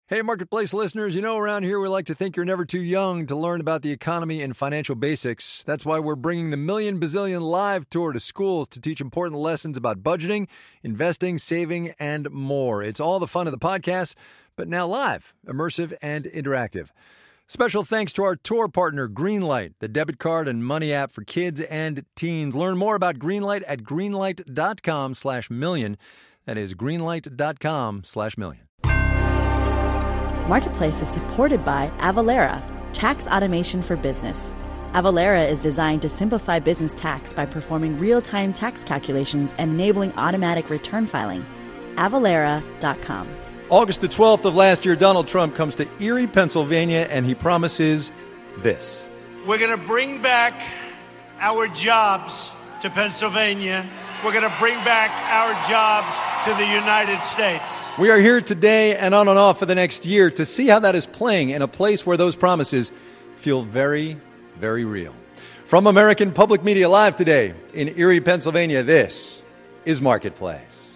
Hey, Marketplace listeners, you know around here we like to think you're never too young to learn about the economy and financial basics. That's why we're bringing the Million Bazillion Live Tour to schools to teach important lessons about budgeting, investing, saving, and more. It's all the fun of the podcast, but now live, immersive, and interactive. Special thanks to our tour partner, Greenlight, the debit card and money app for kids and teens. Learn more about Greenlight at greenlight.com/million. That is greenlight.com/million. Marketplace is supported by Avalara, tax automation for business. Avalara is designed to simplify business tax by performing real-time tax calculations and enabling automatic return filing. Avalara.com. August the 12th of last year, Donald Trump comes to Erie, Pennsylvania, and he promises this. We're going to bring back our jobs to Pennsylvania. We're going to bring back our jobs to the United States. We are here today and on and off for the next year to see how that is playing in a place where those promises feel very, very real. From American Public Media Live today in Erie, Pennsylvania, this is Marketplace.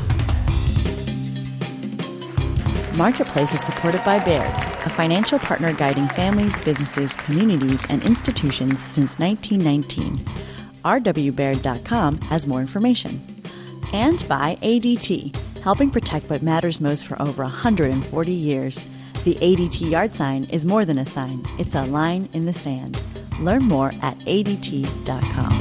Marketplace is supported by Baird, a financial partner guiding families, businesses, communities, and institutions since 1919. rwbaird.com has more information. And by ADT, helping protect what matters most for over 140 years. The ADT yard sign is more than a sign. It's a line in the sand. Learn more at ADT.com.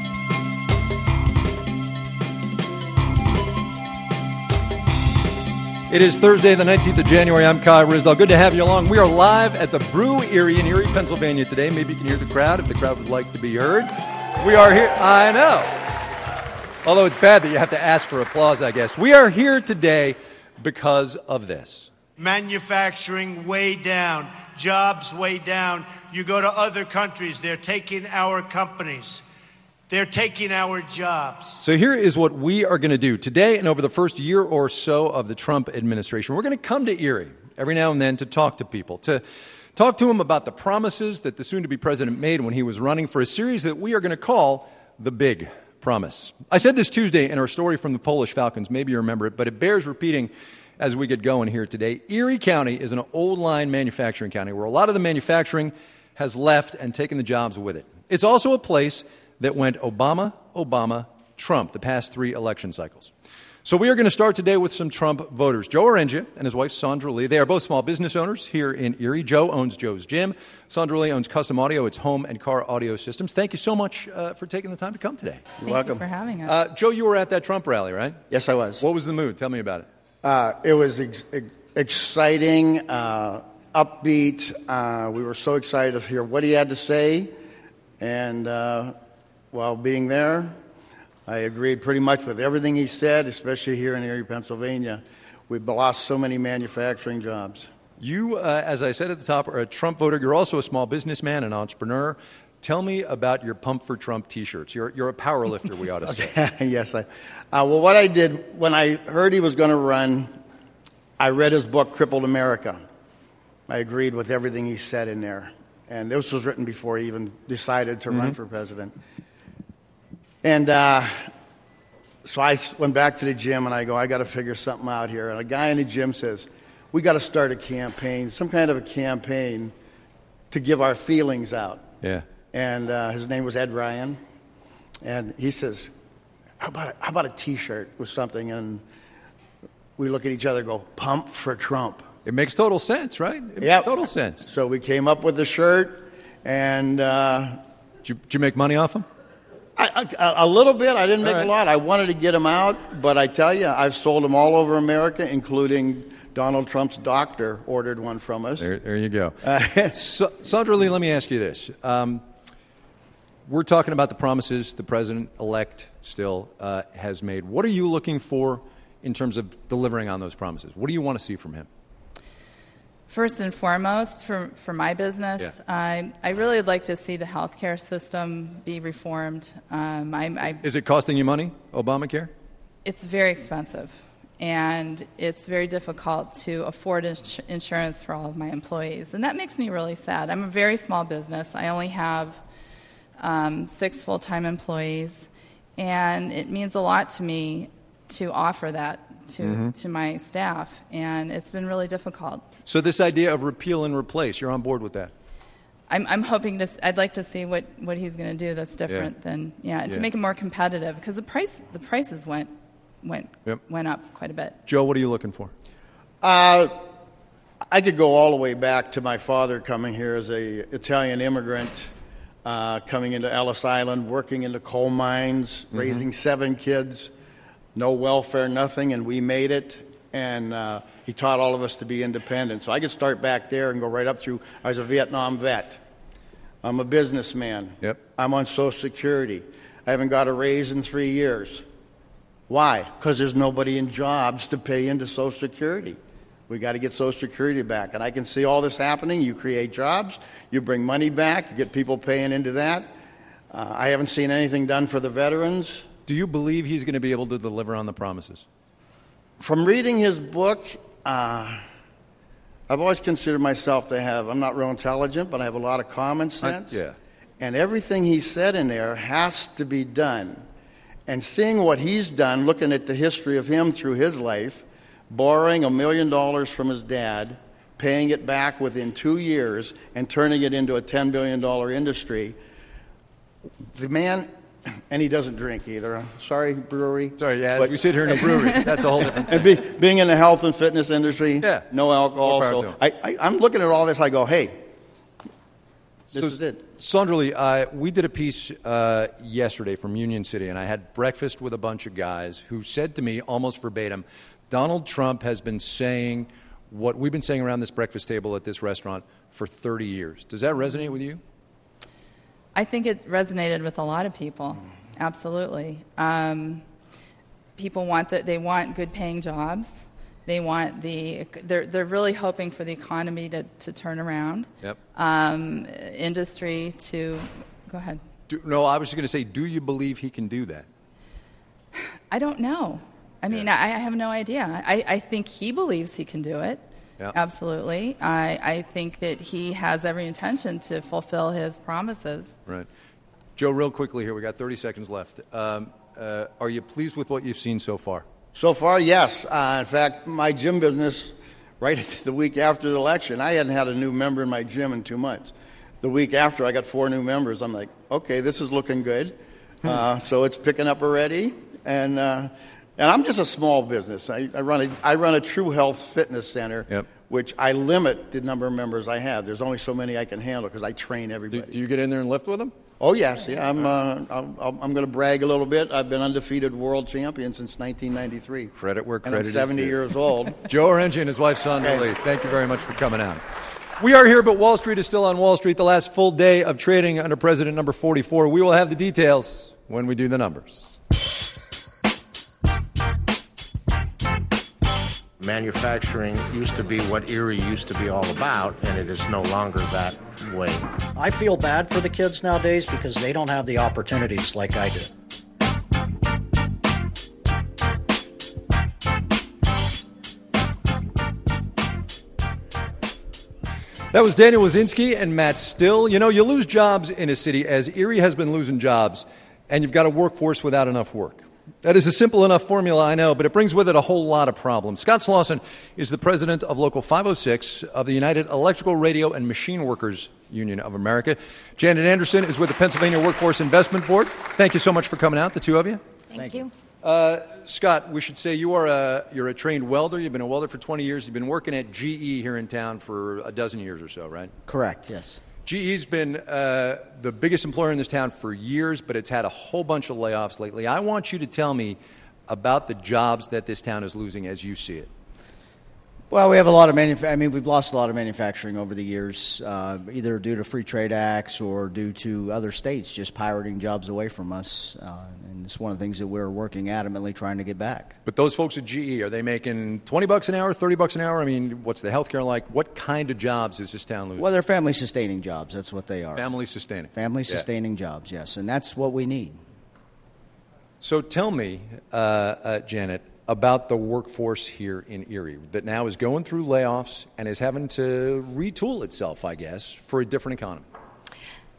It is Thursday, the 19th of January. I'm Kai Ryssdal. Good to have you along. We are live at the Brew Erie in Erie, Pennsylvania today. Maybe you can hear the crowd if the crowd would like to be heard. We are here. I know. Although it's bad that you have to ask for applause, I guess. We are here today because of this. Manufacturing way down, jobs way down. You go to other countries, they're taking our companies. They're taking our jobs. So here is what we are going to do. Today and over the first year or so of the Trump administration, we're going to come to Erie every now and then to talk to people, to talk to them about the promises that the soon-to-be president made when he was running for a series that we are going to call The Big Promise. I said this Tuesday in our story from the Polish Falcons. Maybe you remember it, but it bears repeating as we get going here today. Erie County is an old-line manufacturing county where a lot of the manufacturing has left and taken the jobs with it. It's also a place that went Obama, Obama, Trump the past 3 election cycles. So we are going to start today with some Trump voters. Joe Orengia and his wife Sandra Lee. They are both small business owners here in Erie. Joe owns Joe's Gym. Sandra Lee owns Custom Audio. It's home and car audio systems. Thank you so much for taking the time to come today. You're welcome. Thank you for having us. Joe, you were at that Trump rally, right? Yes, I was. What was the mood? Tell me about it. It was exciting, upbeat. We were so excited to hear what he had to say. And while being there, I agreed pretty much with everything he said, especially here in Erie, Pennsylvania. We've lost so many manufacturing jobs. You, as I said at the top, are a Trump voter. You're also a small businessman, an entrepreneur. Tell me about your Pump for Trump T-shirts. You're a power lifter, we ought to say. Yes. Well, what I did, when I heard he was going to run, I read his book, Crippled America. I agreed with everything he said in there. And this was written before he even decided to run for president. And so I went back to the gym, and I go, I got to figure something out here. And a guy in the gym says, we got to start a campaign, some kind of a campaign to give our feelings out. Yeah. And his name was Ed Ryan. And he says, how about a T-shirt with something? And we look at each other and go, Pump for Trump. It makes total sense, right? It Yep. makes total sense. So we came up with the shirt, and Did you make money off them? a little bit. I didn't make All right. a lot. I wanted to get them out, but I tell you, I've sold them all over America, including Donald Trump's doctor ordered one from us. There you go. Sandra Lee, let me ask you this. We're talking about the promises the president-elect still has made. What are you looking for in terms of delivering on those promises? What do you want to see from him? First and foremost, for my business, I really would like to see the healthcare system be reformed. Is it costing you money, Obamacare? It's very expensive, and it's very difficult to afford insurance for all of my employees, and that makes me really sad. I'm a very small business. I only have 6 full-time employees, and it means a lot to me to offer that to my staff, and it's been really difficult. So this idea of repeal and replace, you're on board with that? I'm hoping I'd like to see what he's going to do that's different than to make it more competitive, because the prices went up quite a bit. Joe, what are you looking for? I could go all the way back to my father coming here as a Italian immigrant, coming into Ellis Island, working in the coal mines, raising 7 kids, no welfare, nothing, and we made it. And he taught all of us to be independent. So I could start back there and go right up through. I was a Vietnam vet. I'm a businessman. Yep. I'm on Social Security. I haven't got a raise in 3 years. Why? Because there's nobody in jobs to pay into Social Security. We got to get Social Security back. And I can see all this happening. You create jobs. You bring money back. You get people paying into that. I haven't seen anything done for the veterans. Do you believe he's going to be able to deliver on the promises? From reading his book, I've always considered myself to have, I'm not real intelligent, but I have a lot of common sense. And everything he said in there has to be done. And seeing what he's done, looking at the history of him through his life, borrowing $1 million from his dad, paying it back within 2 years, and turning it into a $10 billion industry, the man... And he doesn't drink either. Sorry, brewery. Sorry, as we sit here in a brewery, that's a whole different thing. And being in the health and fitness industry, no alcohol. So I'm looking at all this, I go, hey, this is it. Sonderly, we did a piece yesterday from Union City, and I had breakfast with a bunch of guys who said to me, almost verbatim, Donald Trump has been saying what we've been saying around this breakfast table at this restaurant for 30 years. Does that resonate with you? I think it resonated with a lot of people. Absolutely. People want they want good paying jobs. They want they're really hoping for the economy to turn around. Yep. Industry to go ahead. I was just going to say, do you believe he can do that? I don't know. I mean, I have no idea. I think he believes he can do it. Yeah. Absolutely. I think that he has every intention to fulfill his promises. Right. Joe, real quickly here, we got 30 seconds left. Are you pleased with what you've seen so far? So far, yes. In fact, my gym business, right the week after the election, I hadn't had a new member in my gym in 2 months. The week after, I got 4 new members. I'm like, okay, this is looking good. So it's picking up already. And I'm just a small business. I run a True Health Fitness Center, which I limit the number of members I have. There's only so many I can handle because I train everybody. Do you get in there and lift with them? Oh yes, yeah. I'm going to brag a little bit. I've been undefeated world champion since 1993. Credit where and credit is due. I'm 70 years old. Joe Orengi and his wife Sondra Lee, thank you very much for coming out. We are here, but Wall Street is still on Wall Street. The last full day of trading under President number 44. We will have the details when we do the numbers. Manufacturing used to be what Erie used to be all about, and it is no longer that way. I feel bad for the kids nowadays because they don't have the opportunities like I do. That was Daniel Wazinski and Matt Still. You know, you lose jobs in a city as Erie has been losing jobs, and you've got a workforce without enough work. That is a simple enough formula, I know, but it brings with it a whole lot of problems. Scott Slauson is the president of Local 506 of the United Electrical, Radio, and Machine Workers Union of America. Janet Anderson is with the Pennsylvania Workforce Investment Board. Thank you so much for coming out, the two of you. Thank you. Scott, we should say you're a trained welder. You've been a welder for 20 years. You've been working at GE here in town for a dozen years or so, right? Correct, yes. GE's been the biggest employer in this town for years, but it's had a whole bunch of layoffs lately. I want you to tell me about the jobs that this town is losing as you see it. Well, we have a lot of we've lost a lot of manufacturing over the years, either due to free trade acts or due to other states just pirating jobs away from us. And it's one of the things that we're working adamantly trying to get back. But those folks at GE, are they making $20 an hour, $30 an hour? I mean, what's the healthcare like? What kind of jobs is this town losing? Well, they're family-sustaining jobs. That's what they are. Family-sustaining. Family-sustaining jobs, yes. And that's what we need. So tell me, Janet, about the workforce here in Erie that now is going through layoffs and is having to retool itself, I guess, for a different economy.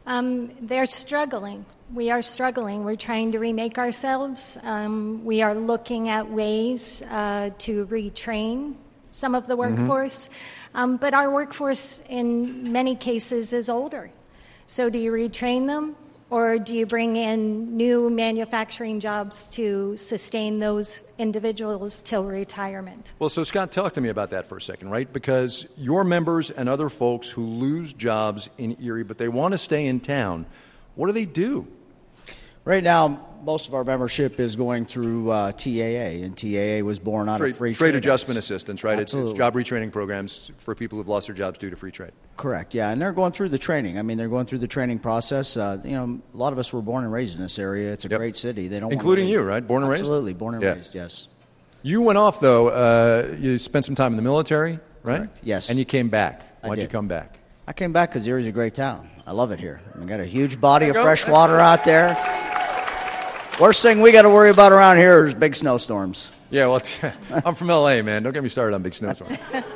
They're struggling. We are struggling. We're trying to remake ourselves. We are looking at ways to retrain some of the workforce. But our workforce, in many cases, is older. So do you retrain them, or do you bring in new manufacturing jobs to sustain those individuals till retirement? Well, so Scott, talk to me about that for a second, right? Because your members and other folks who lose jobs in Erie, but they want to stay in town, what do they do? Right now, most of our membership is going through TAA, and TAA was born out of free trade adjustment assistance, right? It's Absolutely. job retraining programs for people who've lost their jobs due to free trade. Correct, yeah, and they're going through the training. I mean, they're going through the training process. A lot of us were born and raised in this area. It's a great city. They don't including want to you, right? Born and raised? Absolutely, born and raised, yes. You went off, though. You spent some time in the military, right? Correct, yes. And you came back. Why'd did. you come back? I came back because Erie's a great town. I love it here. We got a huge body of fresh water out there. Worst thing we got to worry about around here is big snowstorms. Yeah, well, I'm from L.A., man. Don't get me started on big snowstorms.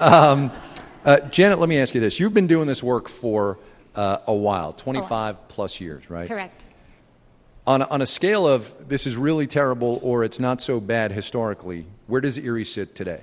Janet, let me ask you this. You've been doing this work for a while, 25 plus years, right? Correct. On a scale of this is really terrible or it's not so bad historically, where does Erie sit today?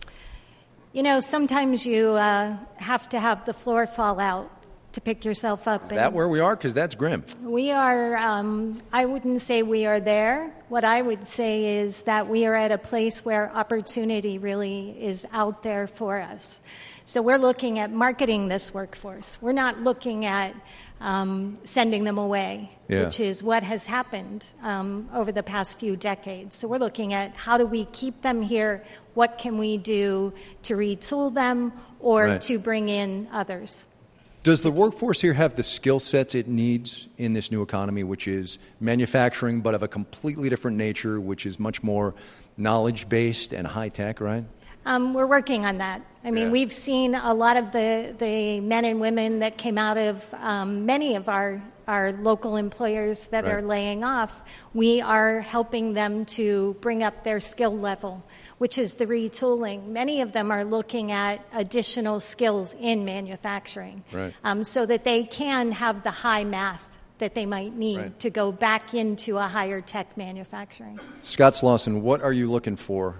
You know, sometimes you have to have the floor fall out to pick yourself up. Is that where we are? Because that's grim. We are, I wouldn't say we are there. What I would say is that we are at a place where opportunity really is out there for us. So we're looking at marketing this workforce. We're not looking at sending them away, which is what has happened over the past few decades. So we're looking at how do we keep them here, what can we do to retool them or to bring in others. Does the workforce here have the skill sets it needs in this new economy, which is manufacturing but of a completely different nature, which is much more knowledge-based and high-tech, right? We're working on that. I mean, we've seen a lot of the men and women that came out of many of our local employers that are laying off. We are helping them to bring up their skill level, which is the retooling. Many of them are looking at additional skills in manufacturing so that they can have the high math that they might need to go back into a higher tech manufacturing. Scott Slauson, what are you looking for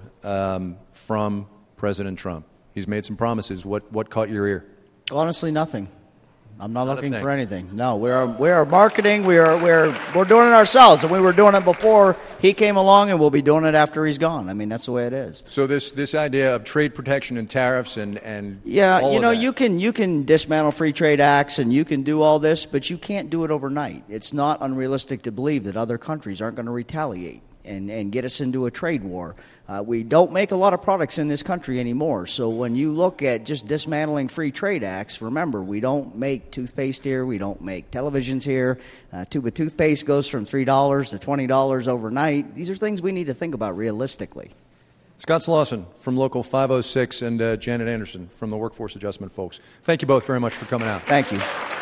from President Trump? He's made some promises. What caught your ear? Honestly, nothing. I'm not looking for anything. No, we are marketing. We're doing it ourselves, and we were doing it before he came along, and we'll be doing it after he's gone. I mean, that's the way it is. So this idea of trade protection and tariffs and all of that. you can dismantle free trade acts and you can do all this, but you can't do it overnight. It's not unrealistic to believe that other countries aren't going to retaliate and get us into a trade war. We don't make a lot of products in this country anymore. So when you look at just dismantling free trade acts, remember, we don't make toothpaste here. We don't make televisions here. A tube of toothpaste goes from $3 to $20 overnight. These are things we need to think about realistically. Scott Slauson from Local 506 and Janet Anderson from the Workforce Adjustment folks. Thank you both very much for coming out. Thank you.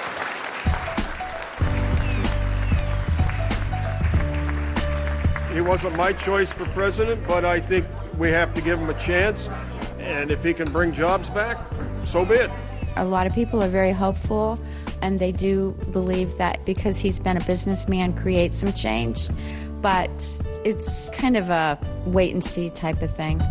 He wasn't my choice for president, but I think we have to give him a chance. And if he can bring jobs back, so be it. A lot of people are very hopeful, and they do believe that because he's been a businessman, create some change. But it's kind of a wait-and-see type of thing.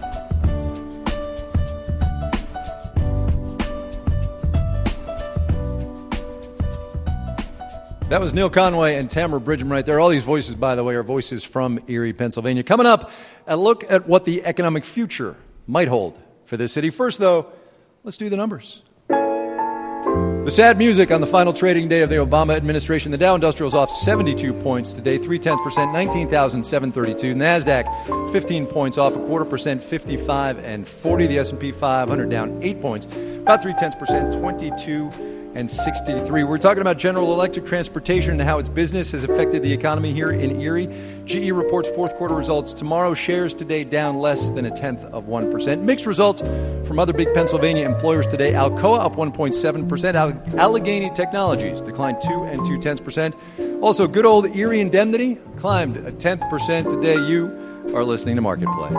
That was Neil Conway and Tamara Bridgham right there. All these voices, by the way, are voices from Erie, Pennsylvania. Coming up, a look at what the economic future might hold for this city. First, though, let's do the numbers. The sad music on the final trading day of the Obama administration. The Dow Industrial's off 72 points today, 0.3%, 19,732. NASDAQ, 15 points off, 0.25%, 55 and 40. The S&P 500 down 8 points, about 0.3%, 22 and 63. We're talking about General Electric Transportation and how its business has affected the economy here in Erie. GE reports fourth quarter results tomorrow. Shares today down less than 0.1%. Mixed results from other big Pennsylvania employers today. Alcoa up 1.7%. Allegheny Technologies declined 2.2%. Also, good old Erie Indemnity climbed 0.1% today. You are listening to Marketplace.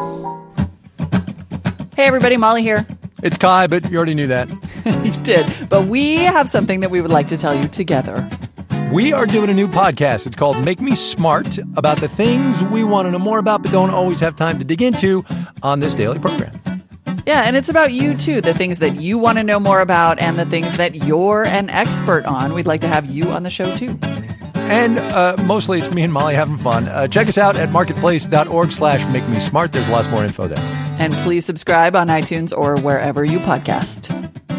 Hey everybody, Molly here. It's Kai, but you already knew that. You did. But we have something that we would like to tell you together. We are doing a new podcast. It's called Make Me Smart, about the things we want to know more about but don't always have time to dig into on this daily program. Yeah, and it's about you, too, the things that you want to know more about and the things that you're an expert on. We'd like to have you on the show, too. And mostly it's me and Molly having fun. Check us out at marketplace.org/makemesmart. There's lots more info there. And please subscribe on iTunes or wherever you podcast.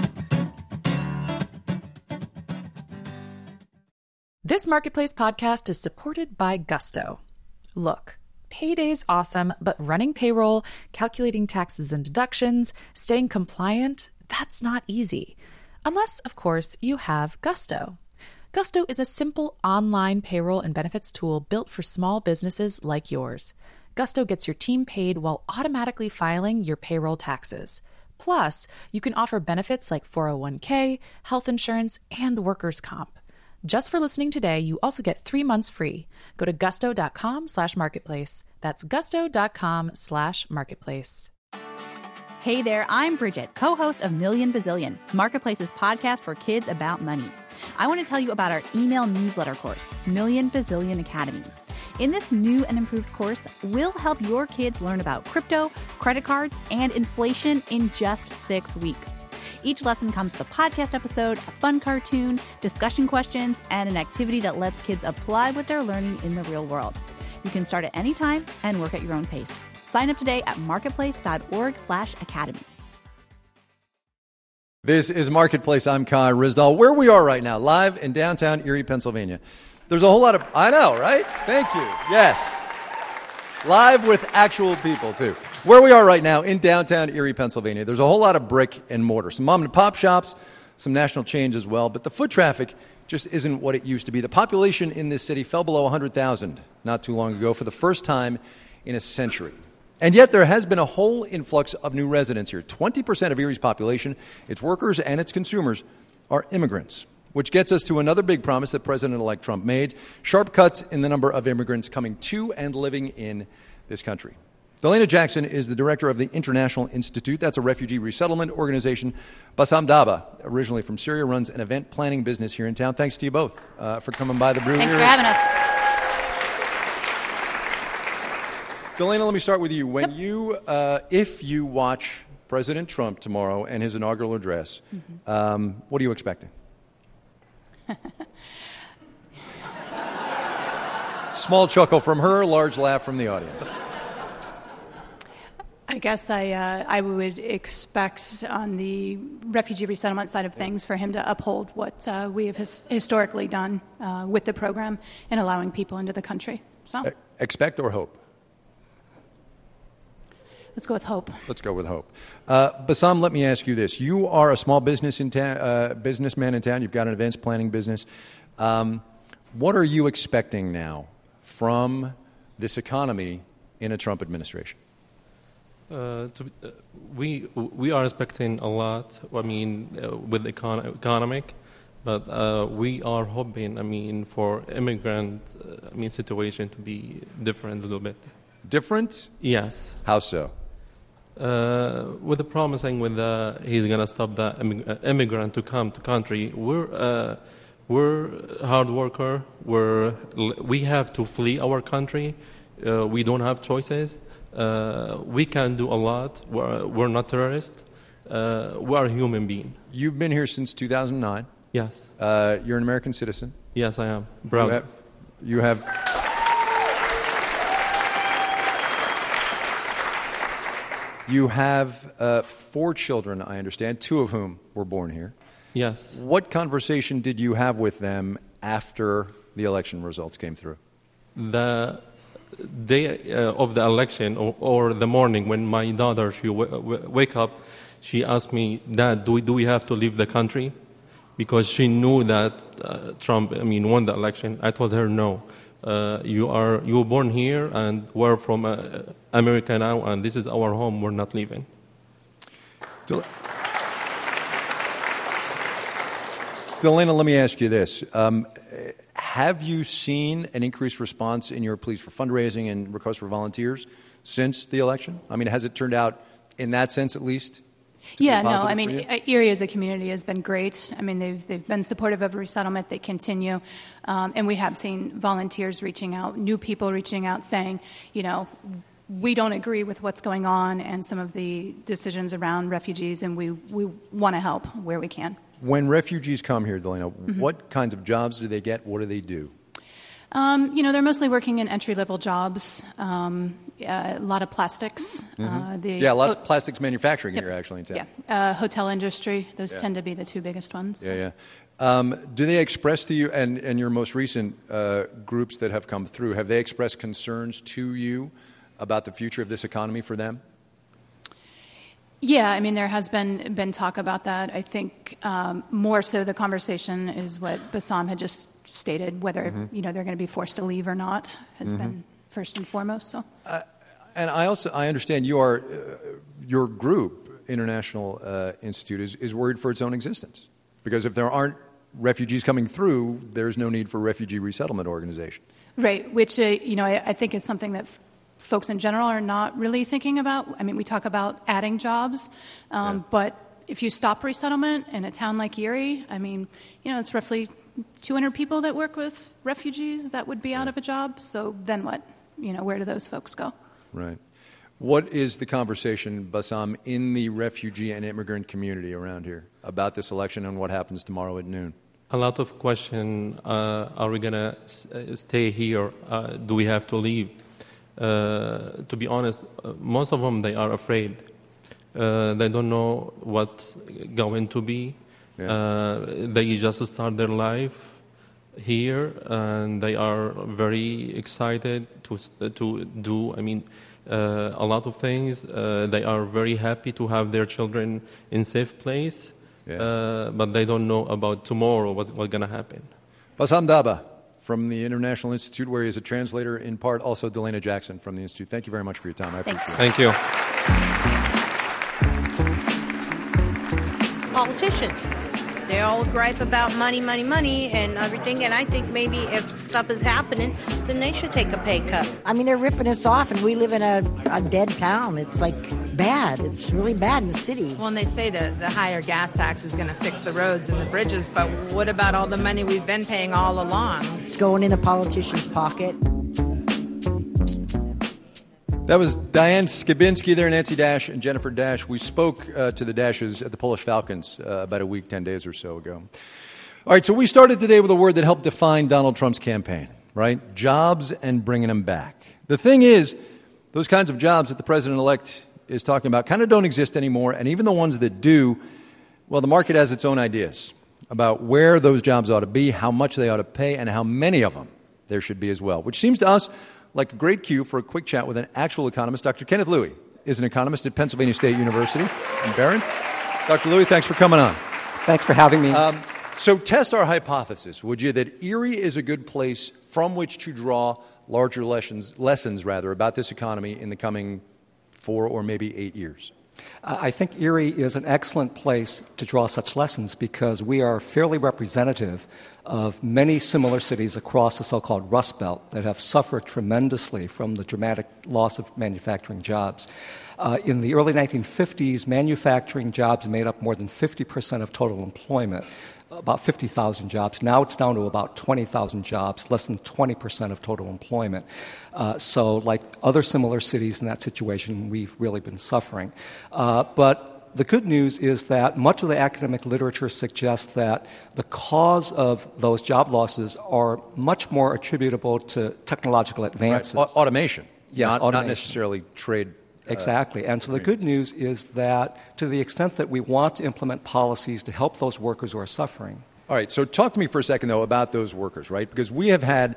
This Marketplace podcast is supported by Gusto. Look, payday's awesome, but running payroll, calculating taxes and deductions, staying compliant, that's not easy. Unless, of course, you have Gusto. Gusto is a simple online payroll and benefits tool built for small businesses like yours. Gusto gets your team paid while automatically filing your payroll taxes. Plus, you can offer benefits like 401k, health insurance, and workers' comp. Just for listening today, you also get 3 months free. Go to gusto.com/marketplace. That's gusto.com/marketplace. Hey there, I'm Bridget, co-host of Million Bazillion, Marketplace's podcast for kids about money. I want to tell you about our email newsletter course, Million Bazillion Academy. In this new and improved course, we'll help your kids learn about crypto, credit cards, and inflation in just 6 weeks. Each lesson comes with a podcast episode, a fun cartoon, discussion questions, and an activity that lets kids apply what they're learning in the real world. You can start at any time and work at your own pace. Sign up today at marketplace.org/academy. This is Marketplace. I'm Kai Ryssdal. Where we are right now, live in downtown Erie, Pennsylvania. There's a whole lot of... I know, right? Thank you. Yes. Live with actual people, too. Where we are right now in downtown Erie, Pennsylvania, there's a whole lot of brick and mortar. Some mom and pop shops, some national chains as well. But the foot traffic just isn't what it used to be. The population in this city fell below 100,000 not too long ago for the first time in a century. And yet there has been a whole influx of new residents here. 20% of Erie's population, its workers and its consumers, are immigrants, which gets us to another big promise that President-elect Trump made, sharp cuts in the number of immigrants coming to and living in this country. Delana Jackson is the director of the International Institute. That's a refugee resettlement organization. Bassam Daba, originally from Syria, runs an event planning business here in town. Thanks to you both for coming by the brew. Thanks for having us. Delana, let me start with you. When you, if you watch President Trump tomorrow and his inaugural address, what are you expecting? Small chuckle from her, large laugh from the audience. I guess I would expect on the refugee resettlement side of things for him to uphold what we have historically done with the program in allowing people into the country. So, expect or hope? Let's go with hope. Let's go with hope. Bassam, let me ask you this. You are a small business businessman in town. You've got an events planning business. What are you expecting now from this economy in a Trump administration? We are expecting a lot. I mean, with the economic, but we are hoping. For immigrant, situation to be different a little bit. Different? Yes. How so? With the promising, he's gonna stop the immigrant to come to country. We're hard worker. We have to flee our country. We don't have choices. We can do a lot. We're not terrorists. We are a human being. You've been here since 2009. Yes. You're an American citizen. Yes, I am. Proud. You have You have 4 children, I understand, 2 of whom were born here. Yes. What conversation did you have with them after the election results came through? The day of the election or the morning when my daughter, she wake up, she asked me, Dad, do we have to leave the country? Because she knew that Trump, won the election. I told her, no. You were born here, and we're from America now, and this is our home. We're not leaving. Delana, let me ask you this. Have you seen an increased response in your pleas for fundraising and requests for volunteers since the election? Has it turned out, in that sense at least, Yeah, no, I mean, Erie as a community has been great. I mean, they've been supportive of resettlement. They continue. And we have seen volunteers reaching out, new people reaching out saying, you know, we don't agree with what's going on and some of the decisions around refugees, and we want to help where we can. When refugees come here, Delana, what kinds of jobs do they get? What do they do? You know, they're mostly working in entry-level jobs, a lot of plastics. A lot of plastics manufacturing here, actually, in town. Yeah, hotel industry, those tend to be the two biggest ones. Yeah. Do they express to you, and your most recent groups that have come through, have they expressed concerns to you about the future of this economy for them? Yeah, I mean, there has been talk about that. I think more so the conversation is what Bassam had just stated, whether you know they're going to be forced to leave or not has been first and foremost. So, and I understand your group, International Institute, is worried for its own existence, because if there aren't refugees coming through, there's no need for a refugee resettlement organization. Right, which you know I think is something that folks in general are not really thinking about. I mean, we talk about adding jobs, but if you stop resettlement in a town like Erie, I mean, you know, it's roughly 200 people that work with refugees that would be out of a job. So then what? You know, where do those folks go? Right. What is the conversation, Bassam, in the refugee and immigrant community around here about this election and what happens tomorrow at noon? A lot of question, are we going to stay here? Do we have to leave? To be honest, most of them, they are afraid. They don't know what's going to be. They just start their life here, and they are very excited to do, I mean, a lot of things. They are very happy to have their children in safe place, but they don't know about tomorrow, what's going to happen. Bassam Daba from the International Institute, where he is a translator in part, also Delana Jackson from the Institute. Thank you very much for your time. I appreciate it. Thank you. Politicians. They all gripe about money, and everything, and I think maybe if stuff is happening, then they should take a pay cut. I mean, they're ripping us off, and we live in a dead town. It's like bad. It's really bad in the city. Well, and they say that the higher gas tax is going to fix the roads and the bridges, but what about all the money we've been paying all along? It's going in the politician's pocket. That was Diane Skibinski there, Nancy Dash, and Jennifer Dash. We spoke to the Dashes at the Polish Falcons about a week, 10 days or so ago. All right, so we started today with a word that helped define Donald Trump's campaign, right? Jobs and bringing them back. The thing is, those kinds of jobs that the president-elect is talking about kind of don't exist anymore, and even the ones that do, well, the market has its own ideas about where those jobs ought to be, how much they ought to pay, and how many of them there should be as well, which seems to us like a great cue for a quick chat with an actual economist. Dr. Kenneth Louie is an economist at Pennsylvania State University in Barron. Dr. Louie, thanks for coming on. Thanks for having me. So test our hypothesis, would you, that Erie is a good place from which to draw larger lessons about this economy in the coming 4 or maybe 8 years? I think Erie is an excellent place to draw such lessons because we are fairly representative of many similar cities across the so-called Rust Belt that have suffered tremendously from the dramatic loss of manufacturing jobs. In the early 1950s, manufacturing jobs made up more than 50% of total employment, about 50,000 jobs. Now it's down to about 20,000 jobs, less than 20% of total employment. So like other similar cities in that situation, we've really been suffering. But the good news is that much of the academic literature suggests that the cause of those job losses are much more attributable to technological advances. Right. Automation. Yes, not automation. Not necessarily trade. Exactly. And so the good news is that to the extent that we want to implement policies to help those workers who are suffering. All right. So talk to me for a second, though, about those workers, right? Because we have had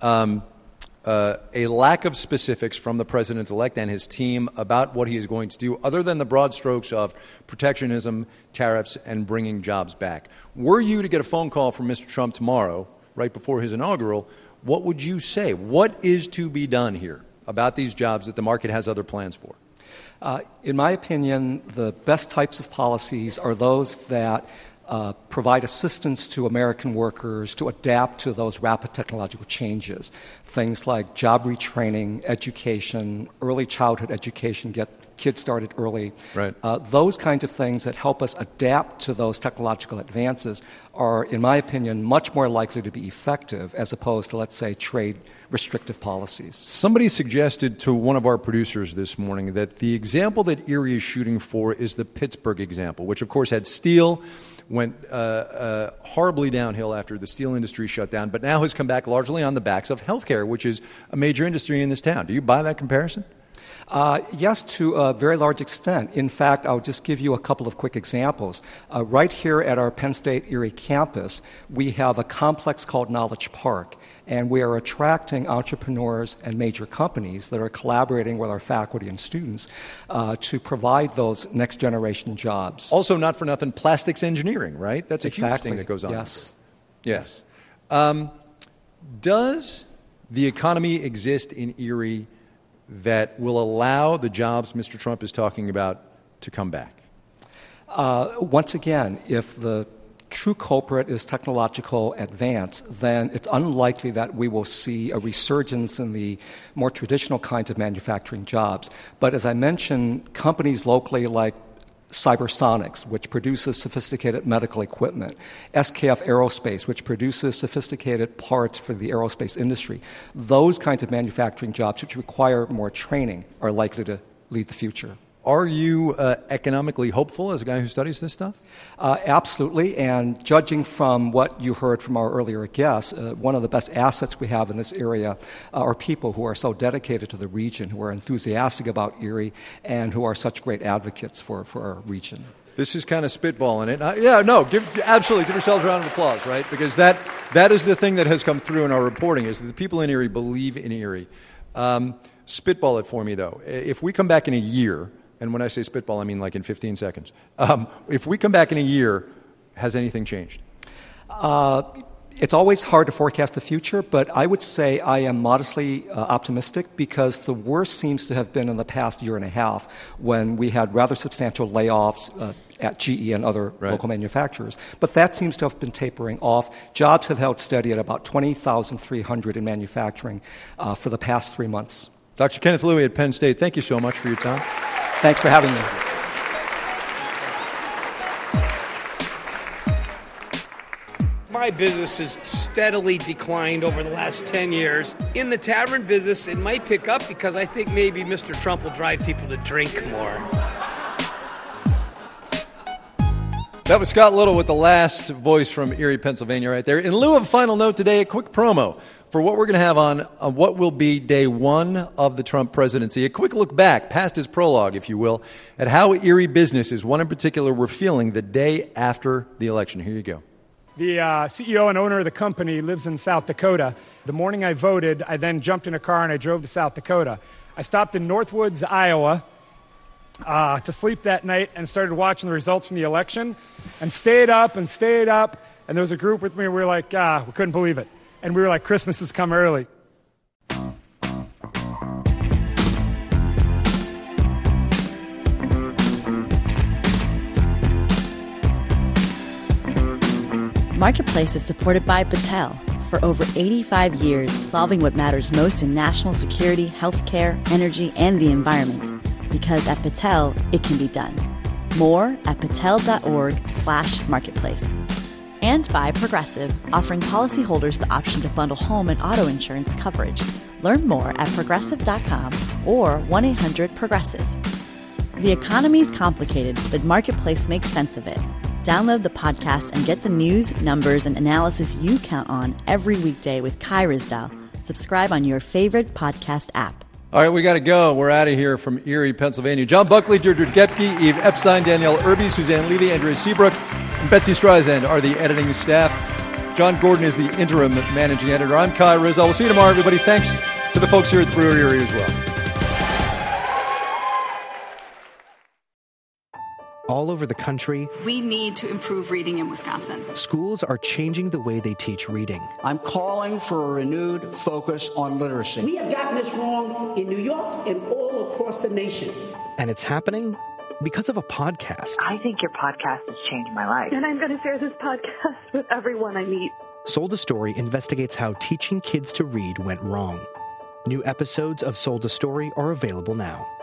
a lack of specifics from the president-elect and his team about what he is going to do, other than the broad strokes of protectionism, tariffs, and bringing jobs back. Were you to get a phone call from Mr. Trump tomorrow, right before his inaugural, what would you say? What is to be done here about these jobs that the market has other plans for? In my opinion, the best types of policies are those that provide assistance to American workers to adapt to those rapid technological changes. Things like job retraining, education, early childhood education, get kids started early. Right. Those kinds of things that help us adapt to those technological advances are, in my opinion, much more likely to be effective as opposed to, let's say, trade restrictive policies. Somebody suggested to one of our producers this morning that the example that Erie is shooting for is the Pittsburgh example, which, of course, had steel, went horribly downhill after the steel industry shut down, but now has come back largely on the backs of healthcare, which is a major industry in this town. Do you buy that comparison? Yes, to a very large extent. In fact, I'll just give you a couple of quick examples. Right here at our Penn State Erie campus, we have a complex called Knowledge Park, and we are attracting entrepreneurs and major companies that are collaborating with our faculty and students to provide those next-generation jobs. Also, not for nothing, plastics engineering, right? That's a exactly. huge thing that goes on. Yes. Yes. Does the economy exist in Erie that will allow the jobs Mr. Trump is talking about to come back? Once again, if the true culprit is technological advance, then it's unlikely that we will see a resurgence in the more traditional kinds of manufacturing jobs. But as I mentioned, companies locally like Cybersonics, which produces sophisticated medical equipment, SKF Aerospace, which produces sophisticated parts for the aerospace industry, those kinds of manufacturing jobs which require more training are likely to lead the future. Are you economically hopeful as a guy who studies this stuff? Absolutely, and judging from what you heard from our earlier guests, one of the best assets we have in this area are people who are so dedicated to the region, who are enthusiastic about Erie, and who are such great advocates for our region. This is kind of spitballing it. Absolutely, give yourselves a round of applause, right? Because that is the thing that has come through in our reporting, is that the people in Erie believe in Erie. Spitball it for me, though. If we come back in a year, and when I say spitball, I mean like in 15 seconds. If we come back in a year, has anything changed? It's always hard to forecast the future, but I would say I am modestly optimistic because the worst seems to have been in the past year and a half when we had rather substantial layoffs at GE and other local manufacturers. But that seems to have been tapering off. Jobs have held steady at about 20,300 in manufacturing for the past 3 months. Dr. Kenneth Louie at Penn State, thank you so much for your time. Thanks for having me. My business has steadily declined over the last 10 years. In the tavern business, it might pick up because I think maybe Mr. Trump will drive people to drink more. That was Scott Little with the last voice from Erie, Pennsylvania right there. In lieu of a final note today, a quick promo for what we're going to have on what will be day one of the Trump presidency. A quick look back, past his prologue, if you will, at how Erie businesses, one in particular, were feeling the day after the election. Here you go. The CEO and owner of the company lives in South Dakota. The morning I voted, I then jumped in a car and I drove to South Dakota. I stopped in Northwoods, Iowa, to sleep that night and started watching the results from the election and stayed up. And there was a group with me. We were like, we couldn't believe it. And we were like, Christmas has come early. Marketplace is supported by Battelle. For over 85 years, solving what matters most in national security, healthcare, energy, and the environment. Because at Battelle, it can be done. More at battelle.org/marketplace. And by Progressive, offering policyholders the option to bundle home and auto insurance coverage. Learn more at progressive.com or 1-800-PROGRESSIVE. The economy's complicated, but Marketplace makes sense of it. Download the podcast and get the news, numbers, and analysis you count on every weekday with Kai Ryssdal. Subscribe on your favorite podcast app. All right, we got to go. We're out of here from Erie, Pennsylvania. John Buckley, Deirdre Gepke, Eve Epstein, Danielle Irby, Suzanne Levy, Andrea Seabrook, and Betsy Streisand are the editing staff. John Gordon is the interim managing editor. I'm Kai Ryssdal. We'll see you tomorrow, everybody. Thanks to the folks here at the Brewery Erie as well. All over the country, we need to improve reading in Wisconsin. Schools are changing the way they teach reading. I'm calling for a renewed focus on literacy. We have gotten this wrong in New York and all across the nation. And it's happening because of a podcast. I think your podcast has changed my life. And I'm going to share this podcast with everyone I meet. Sold a Story investigates how teaching kids to read went wrong. New episodes of Sold a Story are available now.